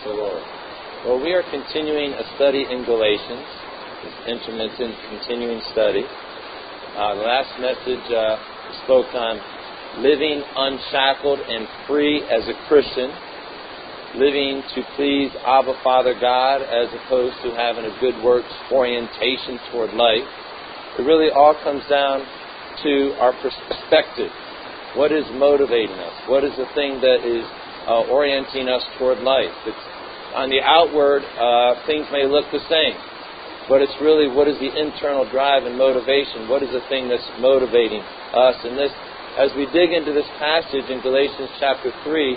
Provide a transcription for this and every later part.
the Lord. Well, we are continuing a study in Galatians, this intermittent continuing study. The last message spoke on living unshackled and free as a Christian, living to please Abba Father God as opposed to having a good works orientation toward life. It really all comes down to our perspective. What is motivating us? What is the thing that is orienting us toward life? It's, on the outward, things may look the same, but it's really what is the internal drive and motivation? What is the thing that's motivating us? And this, as we dig into this passage in Galatians chapter 3,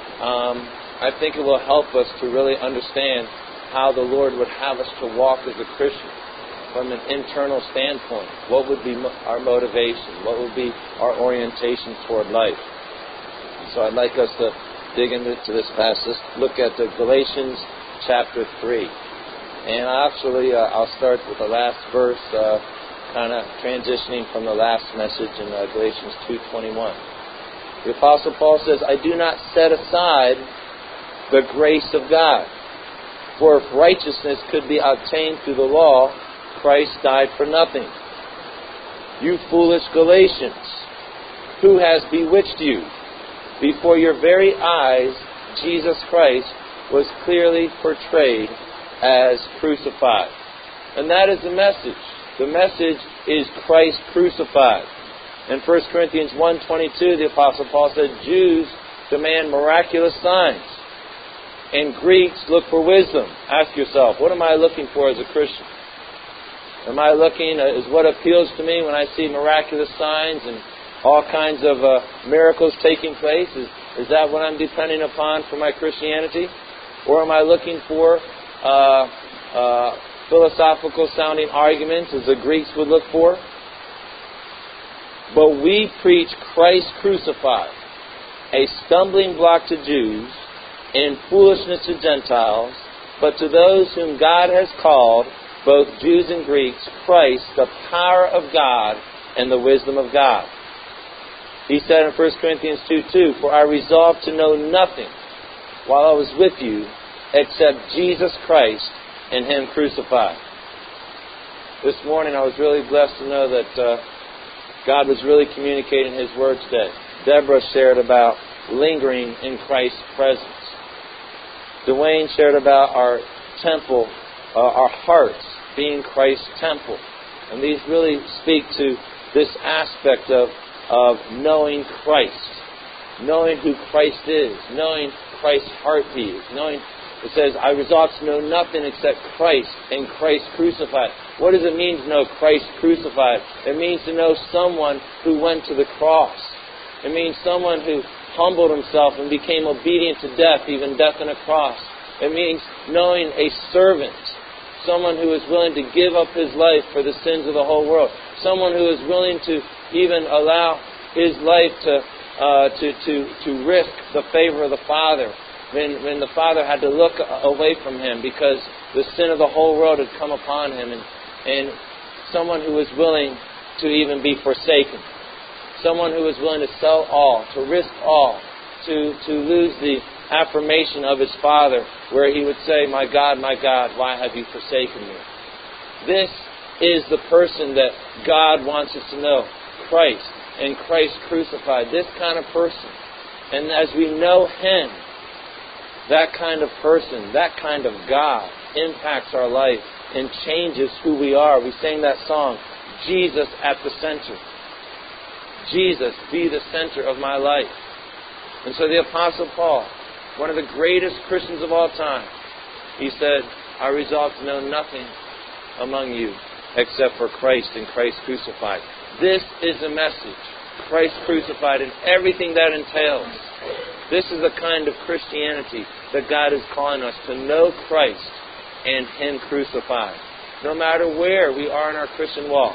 I think it will help us to really understand how the Lord would have us to walk as a Christian from an internal standpoint. What would be our motivation? What would be our orientation toward life? So I'd like us to dig into this passage. Look at the Galatians chapter 3. And actually, I'll start with the last verse, kind of transitioning from the last message in Galatians 2:21. The Apostle Paul says, I do not set aside the grace of God. For if righteousness could be obtained through the law, Christ died for nothing. You foolish Galatians, who has bewitched you? Before your very eyes, Jesus Christ was clearly portrayed as crucified. And that is the message. The message is Christ crucified. In 1 Corinthians 1:22, the Apostle Paul said, Jews demand miraculous signs, and Greeks look for wisdom. Ask yourself, what am I looking for as a Christian? Am I looking, is what appeals to me when I see miraculous signs and all kinds of miracles taking place? Is that what I'm depending upon for my Christianity? Or am I looking for philosophical sounding arguments as the Greeks would look for? But we preach Christ crucified, a stumbling block to Jews and foolishness to Gentiles, but to those whom God has called, both Jews and Greeks, Christ, the power of God and the wisdom of God. He said in 1 Corinthians 2:2, For I resolved to know nothing while I was with you except Jesus Christ and Him crucified. This morning I was really blessed to know that God was really communicating His Word today. Deborah shared about lingering in Christ's presence. Dwayne shared about our temple, our hearts being Christ's temple. And these really speak to this aspect of knowing Christ, knowing who Christ is, knowing Christ's heartbeat, knowing, it says, I resolve to know nothing except Christ and Christ crucified. What does it mean to know Christ crucified? It means to know someone who went to the cross. It means someone who humbled himself and became obedient to death, even death on a cross. It means knowing a servant, someone who is willing to give up his life for the sins of the whole world, someone who is willing to even allow his life to risk the favor of the Father when the Father had to look away from him because the sin of the whole world had come upon him, and someone who was willing to even be forsaken. Someone who is willing to sell all, to risk all, to lose the affirmation of his Father, where he would say, my God, why have you forsaken me? This is the person that God wants us to know, Christ, and Christ crucified, this kind of person. And as we know Him, that kind of person, that kind of God, impacts our life and changes who we are. We sang that song, Jesus at the center. Jesus, be the center of my life. And so the Apostle Paul, one of the greatest Christians of all time, he said, I resolve to know nothing among you except for Christ and Christ crucified. This is the message, Christ crucified and everything that entails. This is the kind of Christianity that God is calling us to know Christ and Him crucified. No matter where we are in our Christian walk,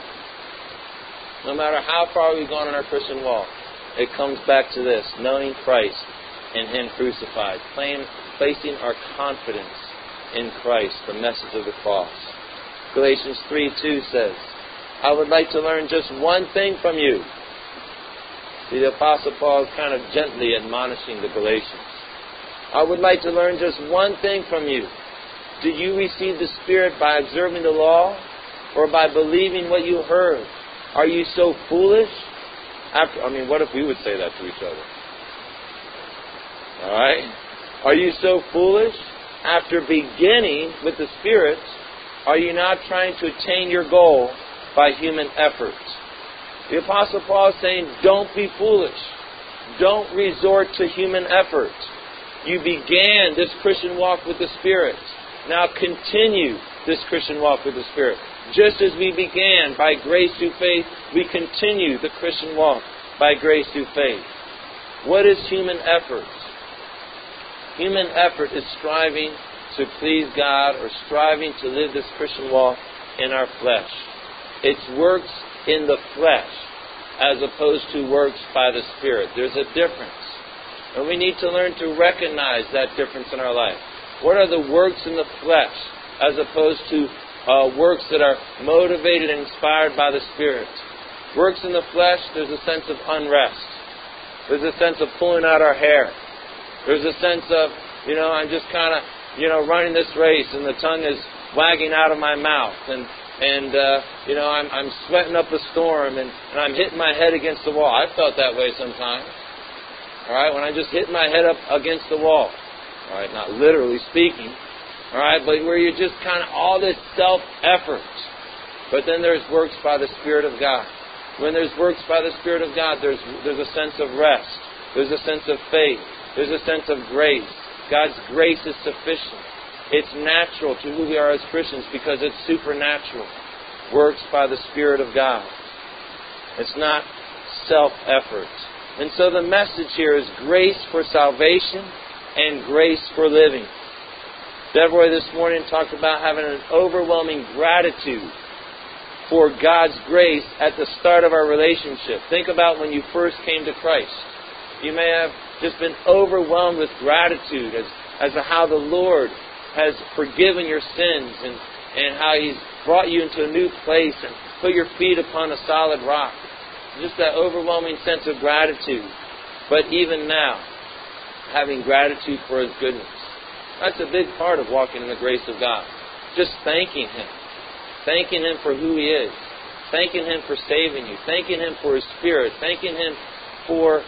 no matter how far we've gone in our Christian walk, it comes back to this, knowing Christ and Him crucified, placing our confidence in Christ, the message of the cross. Galatians 3:2 says, I would like to learn just one thing from you. See, the Apostle Paul is kind of gently admonishing the Galatians. I would like to learn just one thing from you. Do you receive the Spirit by observing the law or by believing what you heard? Are you so foolish? What if we would say that to each other? All right? Are you so foolish? After beginning with the Spirit, are you not trying to attain your goal by human effort? The Apostle Paul is saying, don't be foolish. Don't resort to human effort. You began this Christian walk with the Spirit. Now continue this Christian walk with the Spirit. Just as we began by grace through faith, we continue the Christian walk by grace through faith. What is human effort? Human effort is striving to please God or striving to live this Christian walk in our flesh. It's works in the flesh as opposed to works by the Spirit. There's a difference. And we need to learn to recognize that difference in our life. What are the works in the flesh as opposed to works that are motivated and inspired by the Spirit? Works in the flesh, there's a sense of unrest. There's a sense of pulling out our hair. There's a sense of, I'm just kind of, running this race and the tongue is wagging out of my mouth. And I'm sweating up a storm and I'm hitting my head against the wall. I've felt that way sometimes. All right, when I just hit my head up against the wall. All right, not literally speaking. All right, but where you're just kind of all this self-effort. But then there's works by the Spirit of God. When there's works by the Spirit of God, there's a sense of rest. There's a sense of faith. There's a sense of grace. God's grace is sufficient. It's natural to who we are as Christians because it's supernatural. Works by the Spirit of God. It's not self-effort. And so the message here is grace for salvation and grace for living. Deborah this morning talked about having an overwhelming gratitude for God's grace at the start of our relationship. Think about when you first came to Christ. You may have just been overwhelmed with gratitude as to how the Lord has forgiven your sins and how He's brought you into a new place and put your feet upon a solid rock. Just that overwhelming sense of gratitude. But even now, having gratitude for His goodness. That's a big part of walking in the grace of God. Just thanking Him. Thanking Him for who He is. Thanking Him for saving you. Thanking Him for His Spirit. Thanking Him for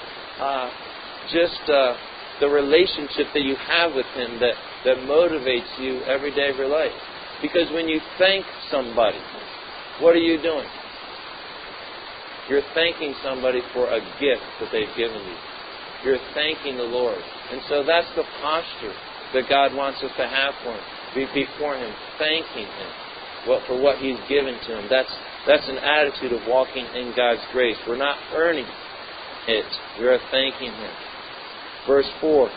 the relationship that you have with Him that motivates you every day of your life. Because when you thank somebody, what are you doing? You're thanking somebody for a gift that they've given you. You're thanking the Lord. And so that's the posture that God wants us to have for Him. Before Him, thanking Him for what He's given to Him. That's an attitude of walking in God's grace. We're not earning it. We're thanking Him. Verse 4.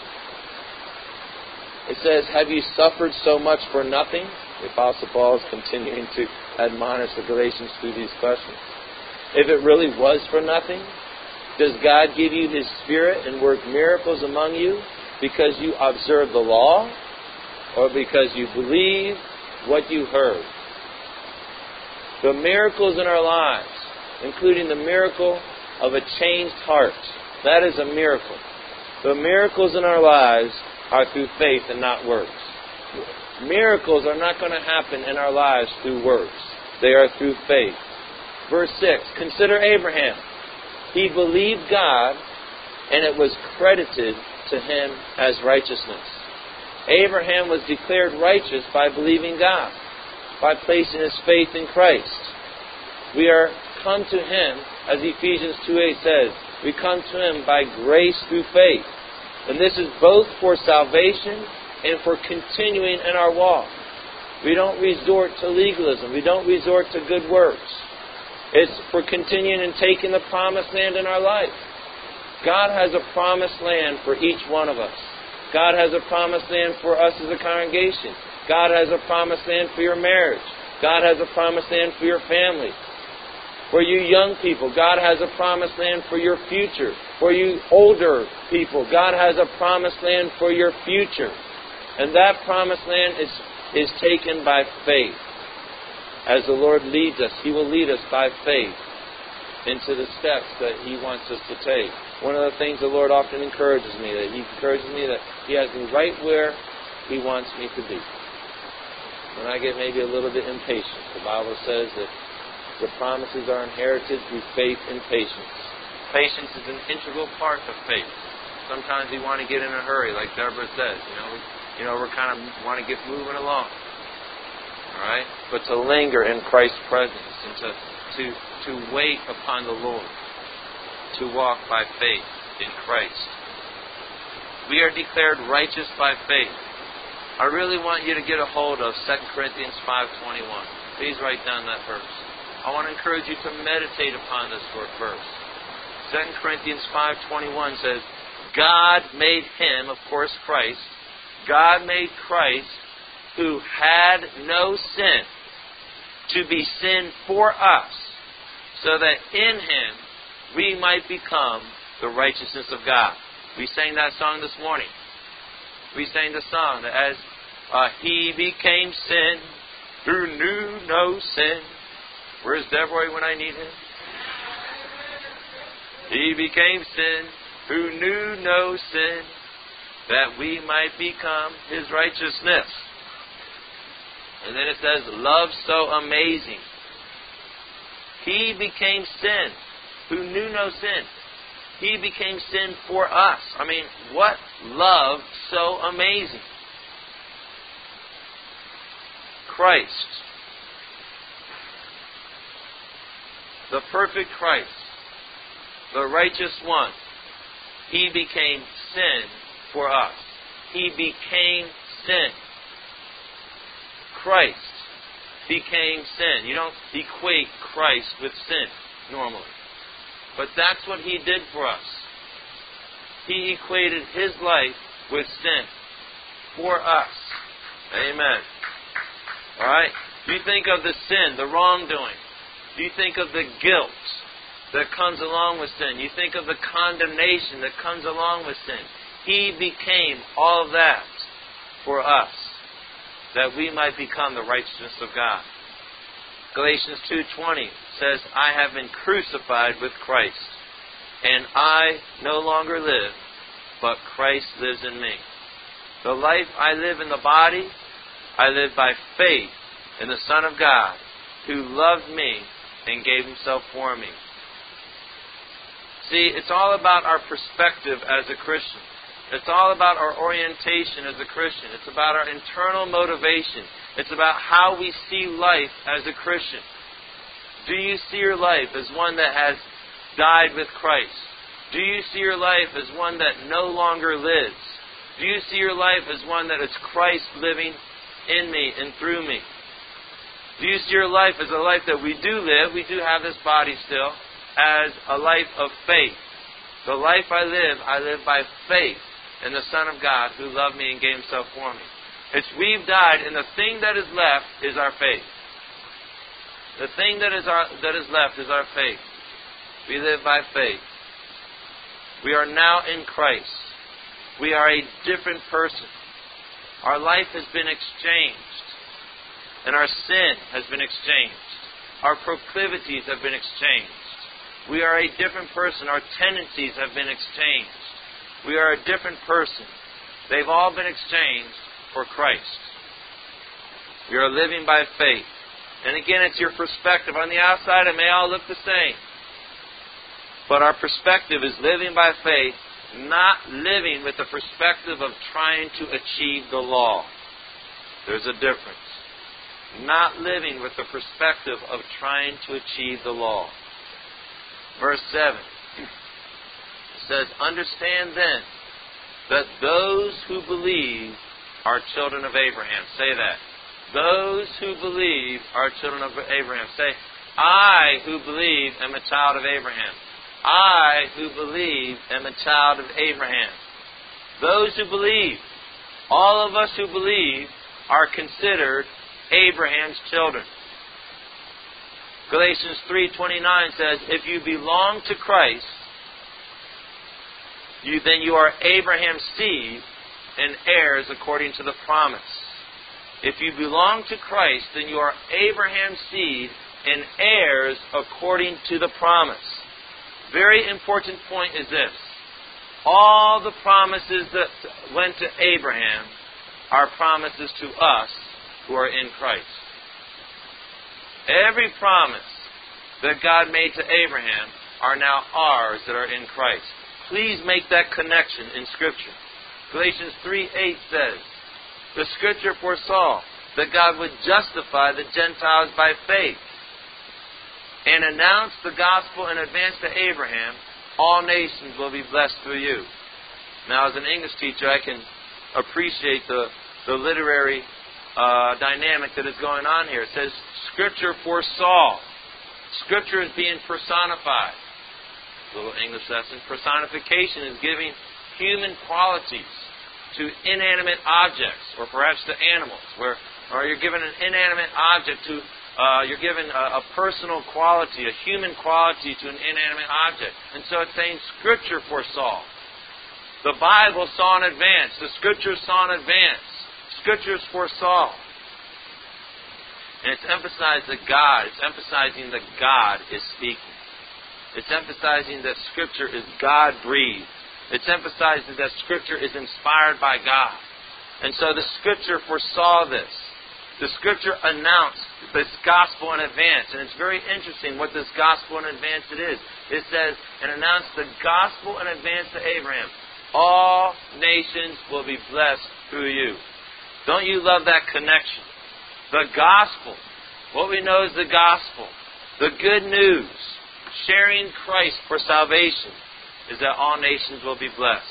It says, have you suffered so much for nothing? The Apostle Paul is continuing to admonish the Galatians through these questions. If it really was for nothing, does God give you His Spirit and work miracles among you because you observe the law or because you believe what you heard? The miracles in our lives, including the miracle of a changed heart, that is a miracle. The miracles in our lives are through faith and not works. Miracles are not going to happen in our lives through works. They are through faith. Verse 6, consider Abraham. He believed God, and it was credited to him as righteousness. Abraham was declared righteous by believing God, by placing his faith in Christ. We are come to Him, as Ephesians 2:8 says, we come to Him by grace through faith. And this is both for salvation and for continuing in our walk. We don't resort to legalism. We don't resort to good works. It's for continuing and taking the promised land in our life. God has a promised land for each one of us. God has a promised land for us as a congregation. God has a promised land for your marriage. God has a promised land for your family. For you young people, God has a promised land for your future. For you older people, God has a promised land for your future. And that promised land is taken by faith. As the Lord leads us, He will lead us by faith into the steps that He wants us to take. One of the things the Lord often encourages me, that He has me right where He wants me to be. When I get maybe a little bit impatient, the Bible says that the promises are inherited through faith and patience. Patience is an integral part of faith. Sometimes we want to get in a hurry, like Deborah says. We're kind of want to get moving along. All right? But to linger in Christ's presence and to wait upon the Lord, to walk by faith in Christ. We are declared righteous by faith. I really want you to get a hold of 2 Corinthians 5:21. Please write down that verse. I want to encourage you to meditate upon this verse. 2 Corinthians 5:21 says, God made Him, of course Christ, God made Christ, who had no sin, to be sin for us, so that in Him we might become the righteousness of God. We sang that song this morning. We sang the song that as He became sin, who knew no sin. Where's Deborah when I need him? He became sin, who knew no sin, that we might become His righteousness. And then it says, love so amazing. He became sin, who knew no sin. He became sin for us. I mean, what love so amazing. Christ, the perfect Christ, the righteous one, He became sin for us. He became sin. Christ became sin. You don't equate Christ with sin normally. But that's what He did for us. He equated His life with sin for us. Amen. All right? You think of the sin, the wrongdoing. You think of the guilt that comes along with sin. You think of the condemnation that comes along with sin. He became all of that for us, that we might become the righteousness of God. Galatians 2:20 says, I have been crucified with Christ, and I no longer live, but Christ lives in me. The life I live in the body, I live by faith in the Son of God, who loved me and gave Himself for me. See, it's all about our perspective as a Christian. It's all about our orientation as a Christian. It's about our internal motivation. It's about how we see life as a Christian. Do you see your life as one that has died with Christ? Do you see your life as one that no longer lives? Do you see your life as one that is Christ living in me and through me? Do you see your life as a life that we do live, we do have this body still, as a life of faith? The life I live by faith in the Son of God who loved me and gave Himself for me. It's we've died, and the thing that is left is our faith. The thing that is left is our faith. We live by faith. We are now in Christ. We are a different person. Our life has been exchanged, and our sin has been exchanged. Our proclivities have been exchanged. We are a different person. Our tendencies have been exchanged. We are a different person. They've all been exchanged for Christ. We are living by faith. And again, it's your perspective. On the outside, it may all look the same. But our perspective is living by faith, not living with the perspective of trying to achieve the law. There's a difference. Not living with the perspective of trying to achieve the law. Verse 7. It says, understand then that those who believe are children of Abraham. Say that. Those who believe are children of Abraham. Say, I who believe am a child of Abraham. I who believe am a child of Abraham. Those who believe, all of us who believe, are considered Abraham's children. Galatians 3:29 says, if you belong to Christ, then you are Abraham's seed and heirs according to the promise. If you belong to Christ, then you are Abraham's seed and heirs according to the promise. very important point is this. All the promises that went to Abraham are promises to us who are in Christ. Every promise that God made to Abraham are now ours that are in Christ. Please make that connection in Scripture. Galatians 3:8 says, the Scripture foresaw that God would justify the Gentiles by faith and announce the gospel in advance to Abraham, all nations will be blessed through you. Now, as an English teacher, I can appreciate the literary dynamic that is going on here. It says, Scripture foresaw. Scripture is being personified. Little English lesson. Personification is giving human qualities to inanimate objects, or perhaps to animals, or you're given an inanimate object to, you're given a personal quality, a human quality to an inanimate object. And so it's saying Scripture foresaw. The Bible saw in advance. The Scriptures saw in advance. Scriptures foresaw. And it's emphasized that God, it's emphasizing that God is speaking. It's emphasizing that Scripture is God-breathed. It's emphasizing that Scripture is inspired by God. And so the Scripture foresaw this. The Scripture announced this gospel in advance. And it's very interesting what this gospel in advance it is. It says, and announced the gospel in advance to Abraham. All nations will be blessed through you. Don't you love that connection? The gospel. What we know is the gospel. The good news. Sharing Christ for salvation is that all nations will be blessed.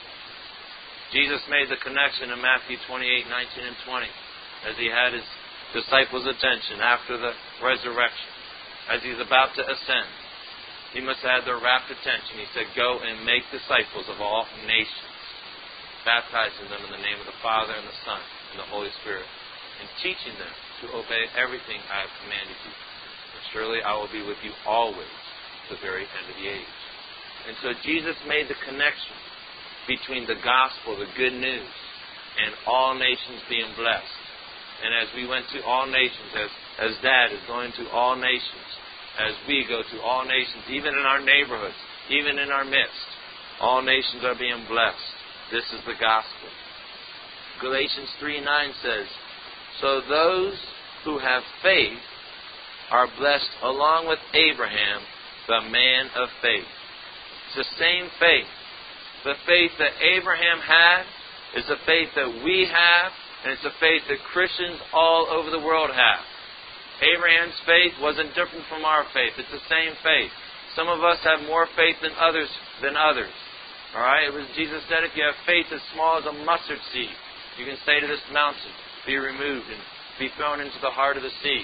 Jesus made the connection in Matthew 28:19 and 20 as he had his disciples' attention after the resurrection. As he's about to ascend, he must have had their rapt attention. He said, go and make disciples of all nations, baptizing them in the name of the Father and the Son and the Holy Spirit, and teaching them to obey everything I have commanded you. And surely I will be with you always to the very end of the age. And so Jesus made the connection between the gospel, the good news, and all nations being blessed. And as we went to all nations, as Dad is going to all nations, as we go to all nations, even in our neighborhoods, even in our midst, all nations are being blessed. This is the gospel. Galatians 3:9 says, so those who have faith are blessed along with Abraham, the man of faith. It's the same faith. The faith that Abraham had is the faith that we have, and it's the faith that Christians all over the world have. Abraham's faith wasn't different from our faith. It's the same faith. Some of us have more faith than others. All right? It was Jesus said, if you have faith as small as a mustard seed, you can say to this mountain, be removed and be thrown into the heart of the sea.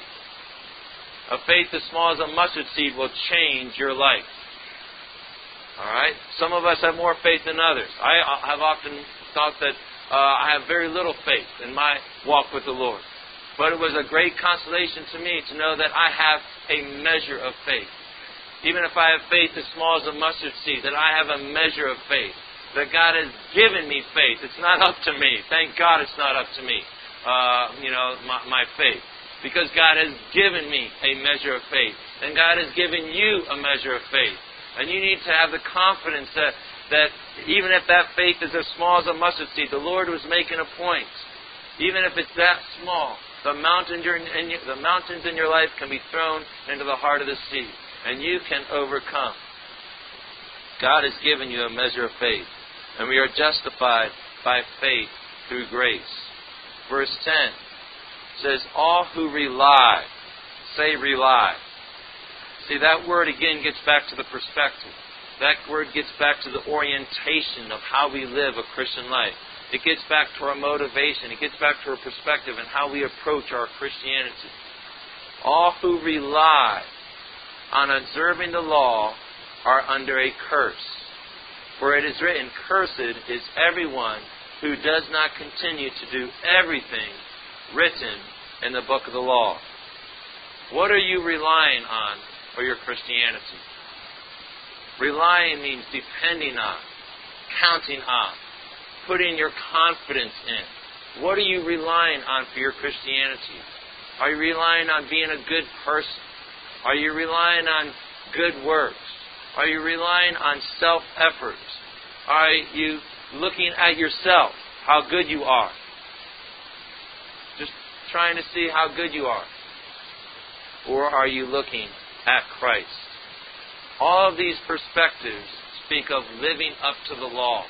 A faith as small as a mustard seed will change your life. All right? Some of us have more faith than others. I have often thought that I have very little faith in my walk with the Lord. But it was a great consolation to me to know that I have a measure of faith. Even if I have faith as small as a mustard seed, that I have a measure of faith. That God has given me faith. It's not up to me. Thank God it's not up to me, my faith. Because God has given me a measure of faith. And God has given you a measure of faith. And you need to have the confidence that even if that faith is as small as a mustard seed, the Lord was making a point. Even if it's that small, the mountains in your life can be thrown into the heart of the sea. And you can overcome. God has given you a measure of faith. And we are justified by faith through grace. Verse 10 says, all who rely. Say rely. See, that word again gets back to the perspective. That word gets back to the orientation of how we live a Christian life. It gets back to our motivation. It gets back to our perspective and how we approach our Christianity. All who rely on observing the law are under a curse. For it is written, cursed is everyone who does not continue to do everything written in the book of the law. What are you relying on for your Christianity? Relying means depending on, counting on, putting your confidence in. What are you relying on for your Christianity? Are you relying on being a good person? Are you relying on good works? Are you relying on self-effort? Are you looking at yourself, how good you are? Just trying to see how good you are. Or are you looking at Christ? All of these perspectives speak of living up to the law.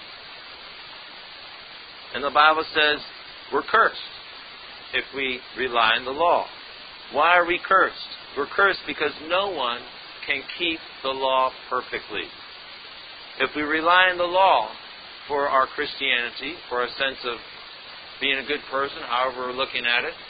And the Bible says we're cursed if we rely on the law. Why are we cursed? We're cursed because no one can keep the law perfectly. If we rely on the law for our Christianity, for a sense of being a good person, however we're looking at it,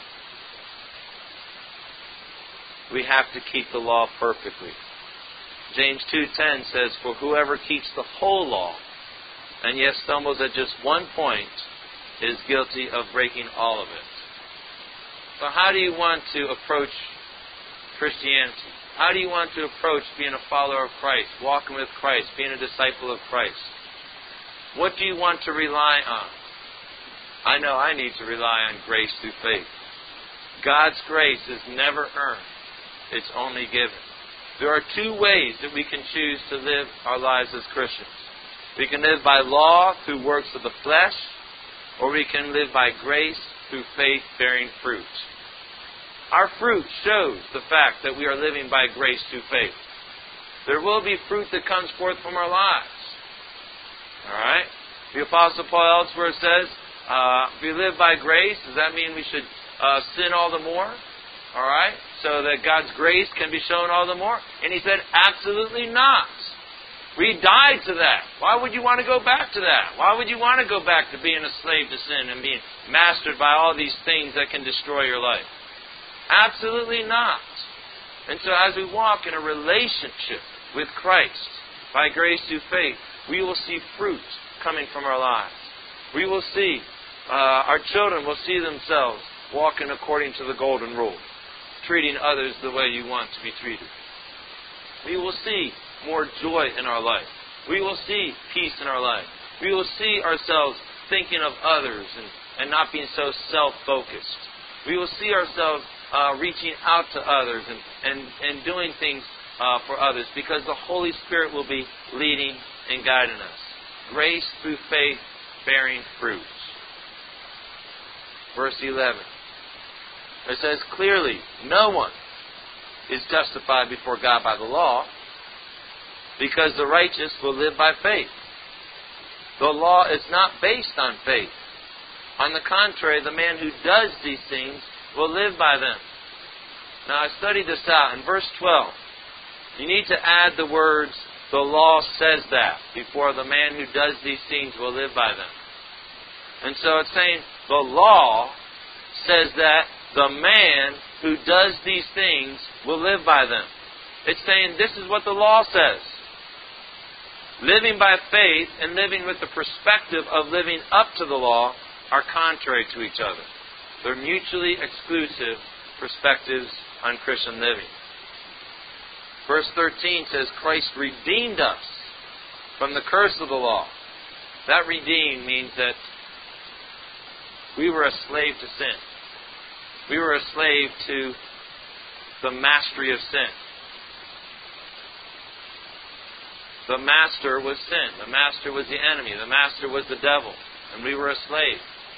we have to keep the law perfectly. James 2:10 says, "For whoever keeps the whole law, and yet stumbles at just one point, is guilty of breaking all of it." So how do you want to approach Christianity? How do you want to approach being a follower of Christ, walking with Christ, being a disciple of Christ? What do you want to rely on? I know I need to rely on grace through faith. God's grace is never earned. It's only given. There are two ways that we can choose to live our lives as Christians. We can live by law through works of the flesh, or we can live by grace through faith bearing fruit. Our fruit shows the fact that we are living by grace through faith. There will be fruit that comes forth from our lives. Alright? The Apostle Paul elsewhere says, if we live by grace, does that mean we should sin all the more? Alright? So that God's grace can be shown all the more? And he said, absolutely not. We died to that. Why would you want to go back to that? Why would you want to go back to being a slave to sin and being mastered by all these things that can destroy your life? Absolutely not. And so as we walk in a relationship with Christ, by grace through faith, we will see fruit coming from our lives. We will see, our children will see themselves walking according to the golden rule, treating others the way you want to be treated. We will see more joy in our life. We will see peace in our life. We will see ourselves thinking of others and not being so self-focused. We will see ourselves reaching out to others and doing things for others because the Holy Spirit will be leading and guiding us. Grace through faith bearing fruit. Verse 11. It says clearly, no one is justified before God by the law, because the righteous will live by faith. The law is not based on faith. On the contrary, the man who does these things will live by them. Now I studied this out in verse 12. You need to add the words, the law says that, before the man who does these things will live by them. And so it's saying, the law says that the man who does these things will live by them. It's saying this is what the law says. Living by faith and living with the perspective of living up to the law are contrary to each other. They're mutually exclusive perspectives on Christian living. Verse 13 says, Christ redeemed us from the curse of the law. That redeem means that we were a slave to sin. We were a slave to the mastery of sin. The master was sin. The master was the enemy. The master was the devil. And we were a slave.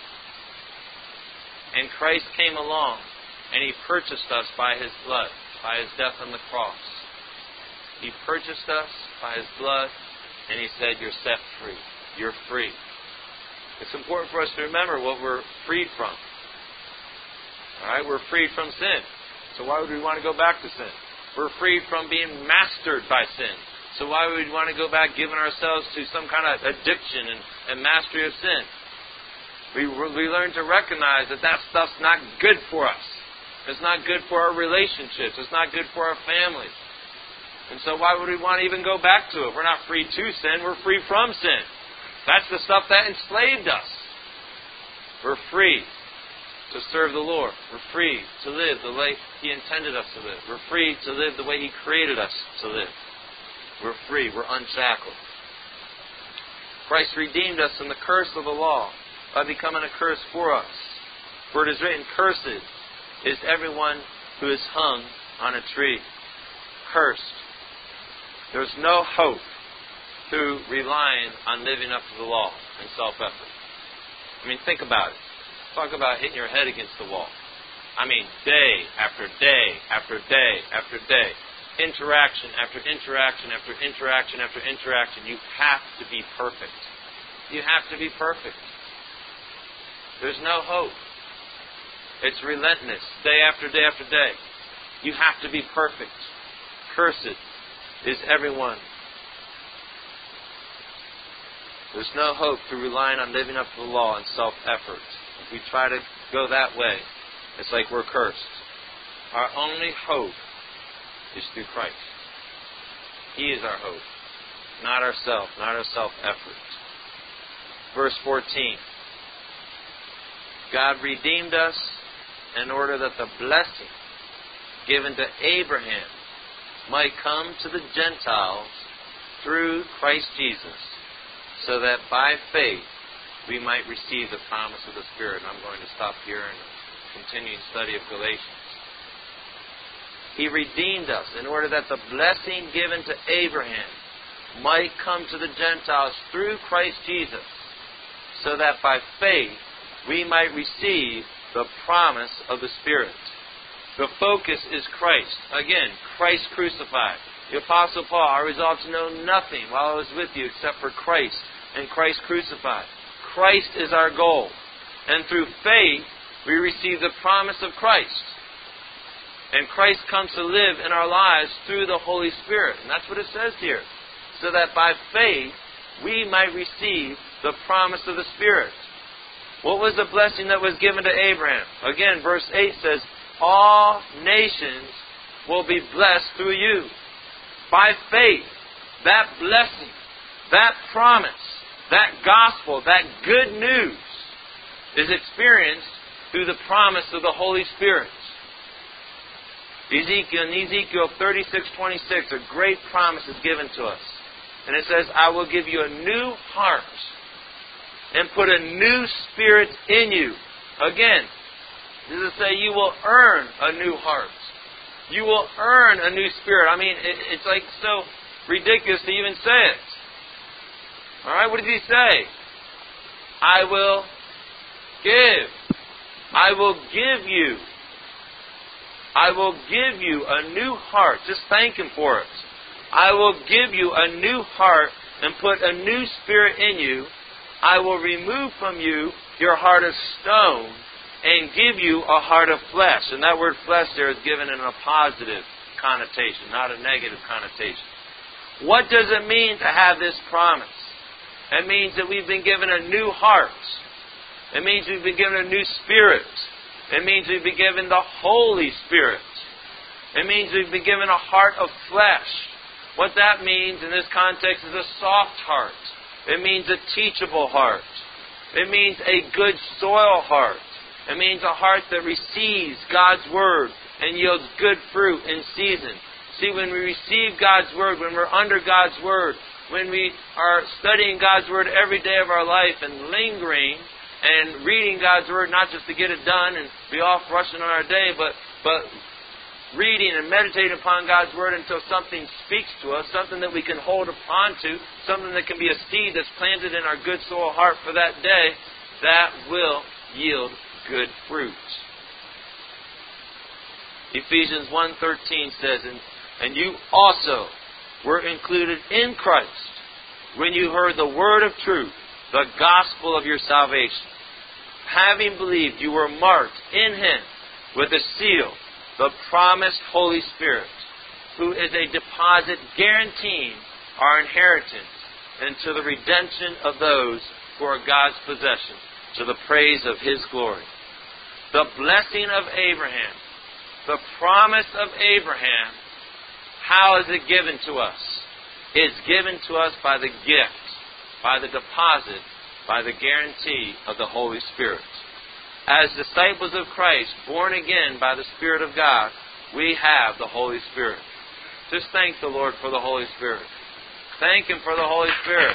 And Christ came along and He purchased us by His blood, by His death on the cross. He purchased us by His blood and He said, you're set free. You're free. It's important for us to remember what we're freed from. Alright, we're freed from sin. So why would we want to go back to sin? We're freed from being mastered by sin. So why would we want to go back giving ourselves to some kind of addiction and mastery of sin? We learn to recognize that stuff's not good for us. It's not good for our relationships. It's not good for our family. And so why would we want to even go back to it? We're not free to sin. We're free from sin. That's the stuff that enslaved us. We're free to serve the Lord. We're free to live the way He intended us to live. We're free to live the way He created us to live. We're free. We're unshackled. Christ redeemed us from the curse of the law by becoming a curse for us. For it is written, cursed is everyone who is hung on a tree. Cursed. There's no hope through relying on living up to the law and self-effort. I mean, think about it. Talk about hitting your head against the wall. I mean, day after day after day after day. Interaction after interaction after interaction after interaction. You have to be perfect. You have to be perfect. There's no hope. It's relentless, day after day after day. You have to be perfect. Cursed is everyone. There's no hope through relying on living up to the law and self-effort. If we try to go that way, it's like we're cursed. Our only hope is through Christ. He is our hope, not ourselves, not our self-effort. Verse 14. God redeemed us in order that the blessing given to Abraham might come to the Gentiles through Christ Jesus, so that by faith we might receive the promise of the Spirit. And I'm going to stop here and continue study of Galatians. He redeemed us in order that the blessing given to Abraham might come to the Gentiles through Christ Jesus, so that by faith we might receive the promise of the Spirit. The focus is Christ. Again, Christ crucified. The Apostle Paul, I resolved to know nothing while I was with you except for Christ and Christ crucified. Christ is our goal. And through faith, we receive the promise of Christ. And Christ comes to live in our lives through the Holy Spirit. And that's what it says here. So that by faith, we might receive the promise of the Spirit. What was the blessing that was given to Abraham? Again, verse 8 says, all nations will be blessed through you. By faith, that blessing, that promise, that gospel, that good news is experienced through the promise of the Holy Spirit. In Ezekiel 36:26, a great promise is given to us. And it says, I will give you a new heart and put a new spirit in you. Again, this is to say you will earn a new heart. You will earn a new spirit. I mean, it's like so ridiculous to even say it. Alright, what did he say? I will give. I will give you. I will give you a new heart. Just thank Him for it. I will give you a new heart and put a new spirit in you. I will remove from you your heart of stone and give you a heart of flesh. And that word flesh there is given in a positive connotation, not a negative connotation. What does it mean to have this promise? It means that we've been given a new heart. It means we've been given a new spirit. It means we've been given the Holy Spirit. It means we've been given a heart of flesh. What that means in this context is a soft heart. It means a teachable heart. It means a good soil heart. It means a heart that receives God's Word and yields good fruit in season. See, when we receive God's Word, when we're under God's Word, when we are studying God's Word every day of our life and lingering and reading God's Word, not just to get it done and be off rushing on our day, but reading and meditating upon God's Word until something speaks to us, something that we can hold upon to, something that can be a seed that's planted in our good soil heart for that day, that will yield good fruit. Ephesians 1:13 says, and you also were included in Christ when you heard the word of truth, the gospel of your salvation. Having believed, you were marked in Him with a seal, the promised Holy Spirit, who is a deposit guaranteeing our inheritance into the redemption of those who are God's possession, to the praise of His glory. The blessing of Abraham, the promise of Abraham, how is it given to us? It's given to us by the gift, by the deposit, by the guarantee of the Holy Spirit. As disciples of Christ, born again by the Spirit of God, we have the Holy Spirit. Just thank the Lord for the Holy Spirit. Thank Him for the Holy Spirit.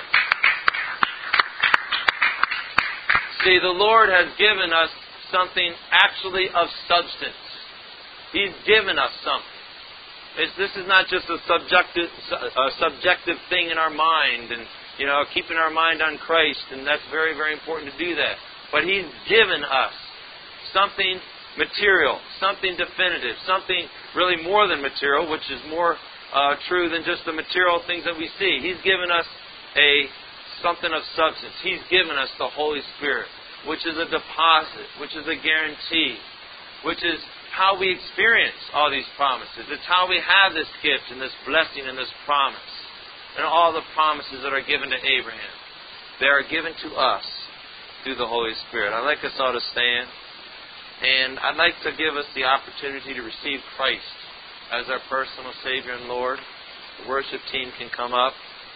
See, the Lord has given us something actually of substance. He's given us something. This is not just a subjective thing in our mind, and keeping our mind on Christ, and that's very, very important to do that. But He's given us something material, something definitive, something really more than material, which is more true than just the material things that we see. He's given us something of substance. He's given us the Holy Spirit, which is a deposit, which is a guarantee, which is how we experience all these promises. It's how we have this gift and this blessing and this promise. And all the promises that are given to Abraham, they are given to us through the Holy Spirit. I'd like us all to stand. And I'd like to give us the opportunity to receive Christ as our personal Savior and Lord. The worship team can come up.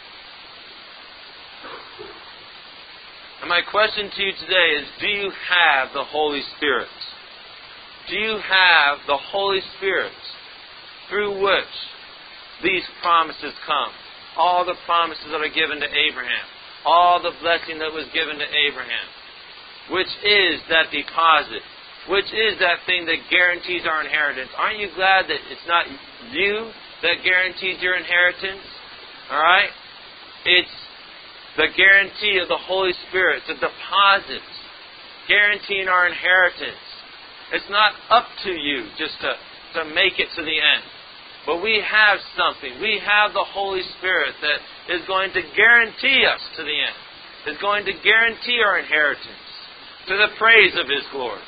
And my question to you today is, do you have the Holy Spirit? Do you have the Holy Spirit through which these promises come? All the promises that are given to Abraham. All the blessing that was given to Abraham. Which is that deposit. Which is that thing that guarantees our inheritance. Aren't you glad that it's not you that guarantees your inheritance? Alright? It's the guarantee of the Holy Spirit. It's a deposit guaranteeing our inheritance. It's not up to you just to make it to the end. But we have something. We have the Holy Spirit that is going to guarantee us to the end. Is going to guarantee our inheritance to the praise of His glory.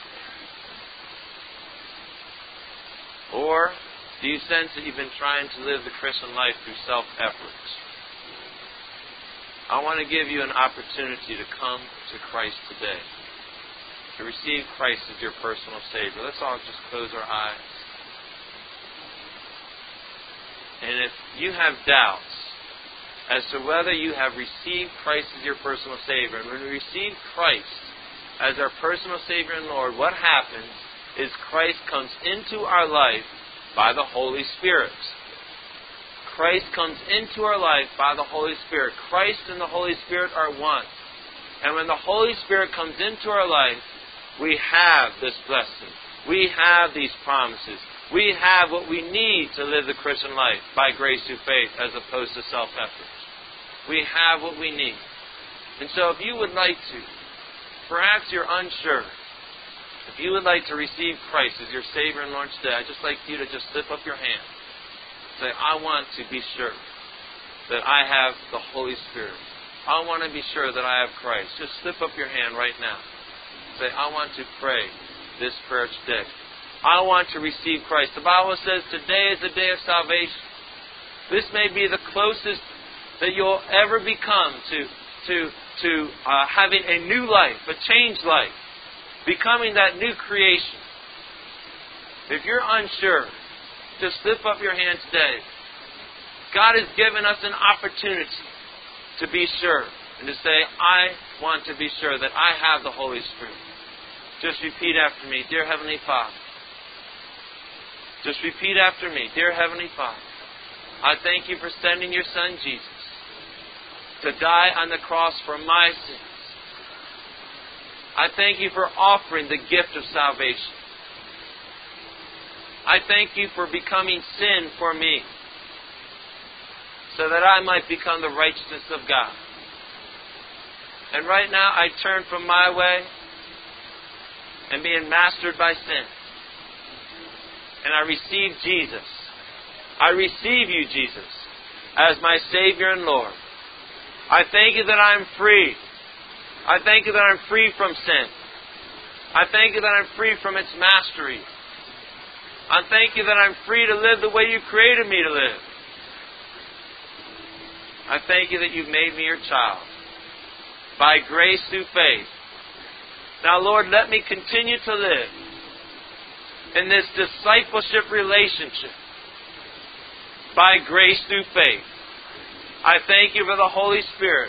Or do you sense that you've been trying to live the Christian life through self-effort? I want to give you an opportunity to come to Christ today. To receive Christ as your personal Savior. Let's all just close our eyes. And if you have doubts as to whether you have received Christ as your personal Savior, and when we receive Christ as our personal Savior and Lord, what happens is Christ comes into our life by the Holy Spirit. Christ comes into our life by the Holy Spirit. Christ and the Holy Spirit are one. And when the Holy Spirit comes into our life, we have this blessing. We have these promises. We have what we need to live the Christian life by grace through faith as opposed to self-effort. We have what we need. And so if you would like to, perhaps you're unsure, if you would like to receive Christ as your Savior and Lord today, I'd just like you to just slip up your hand. Say, I want to be sure that I have the Holy Spirit. I want to be sure that I have Christ. Just slip up your hand right now. Say, I want to pray this prayer today. I want to receive Christ. The Bible says today is the day of salvation. This may be the closest that you'll ever become to having a new life, a changed life, becoming that new creation. If you're unsure, just lift up your hand today. God has given us an opportunity to be sure and to say, I want to be sure that I have the Holy Spirit. Just repeat after me. Dear Heavenly Father. Just repeat after me. Dear Heavenly Father, I thank you for sending your Son Jesus to die on the cross for my sins. I thank you for offering the gift of salvation. I thank you for becoming sin for me so that I might become the righteousness of God. And right now I turn from my way and being mastered by sin. And I receive Jesus. I receive you, Jesus, as my Savior and Lord. I thank you that I'm free. I thank you that I'm free from sin. I thank you that I'm free from its mastery. I thank you that I'm free to live the way you created me to live. I thank you that you've made me your child by grace through faith. Now, Lord, let me continue to live in this discipleship relationship by grace through faith. I thank you for the Holy Spirit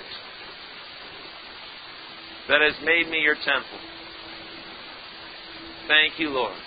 that has made me your temple. Thank you, Lord.